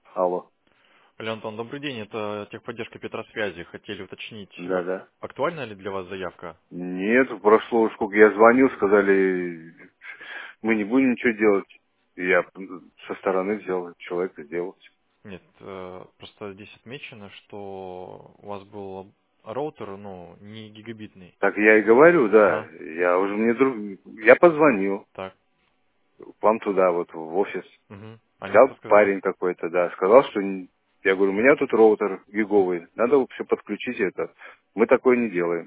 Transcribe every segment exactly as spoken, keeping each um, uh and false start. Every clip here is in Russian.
Алло. Алло, Антон, добрый день. Это техподдержка Петросвязи. Хотели уточнить, э, Да-да. актуальна ли для вас заявка? Нет, прошло, сколько я звонил, сказали, мы не будем ничего делать. И я со стороны взял, человек сделал. Нет, э, просто здесь отмечено, что у вас был роутер, ну, не гигабитный. Так я и говорю, да. Ага, Я уже мне друг... Я позвонил так. к вам туда, вот в офис. Угу. Они Взял что сказали? парень какой-то, да, сказал, что... не- Я говорю, у меня тут роутер гиговый, надо все подключить это. Мы такое не делаем.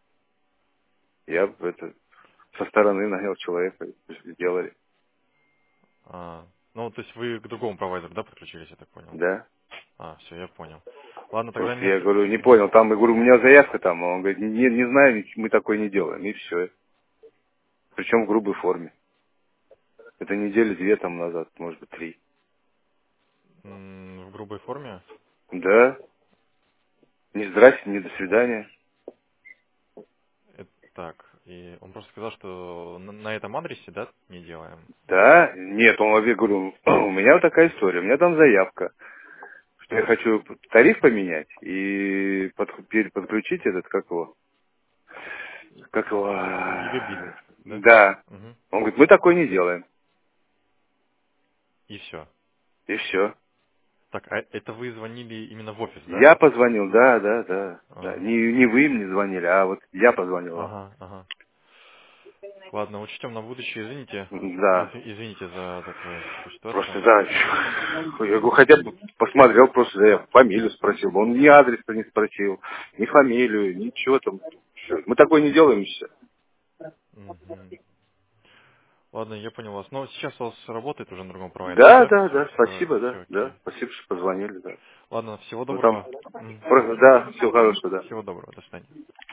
Я это со стороны нанял человека, сделали. А, ну, то есть вы к другому провайдеру, да, подключились, я так понял? Да. А, все, я понял. Ладно, тогда Просто нет. я говорю, не Мгм. понял, там, я говорю, у меня заявка там, а он говорит, не, не знаю, мы такой не делаем, и все. Причем в грубой форме. Это недели две там назад, может быть, три. М, В грубой форме? Да, не здрасте, не до свидания. Это так. И он просто сказал, что на, на этом адресе, да, не делаем. Да, нет, он вообще, говорю, у меня вот такая история, у меня там заявка, что я хочу тариф поменять и под- пере- подключить этот, как его, как его, В гигабит, да? да. Угу. Он говорит, мы такой не делаем. И все. И все. Так, а это вы звонили именно в офис, да? Я позвонил, да, да, да. да. А, Не, не вы мне звонили, а вот я позвонил вам. ага, ага. Ладно, учтем на будущее, извините. Да. Из- Извините за такую, такую Просто, ситуацию. да. Я говорю, хотя бы посмотрел, просто да, я фамилию спросил. Он ни адрес-то не спросил, ни фамилию, ничего там. Всё. Мы такое не делаем и все. Мгм. Ладно, я понял вас. Но сейчас у вас работает уже на другом провайдере, Да, да? да, Все, да, все, спасибо, все да, да. окей. Спасибо, что позвонили, да. Ладно, всего Ну там, доброго. М. просто, да, всего хорошего, да. Всего доброго, до свидания.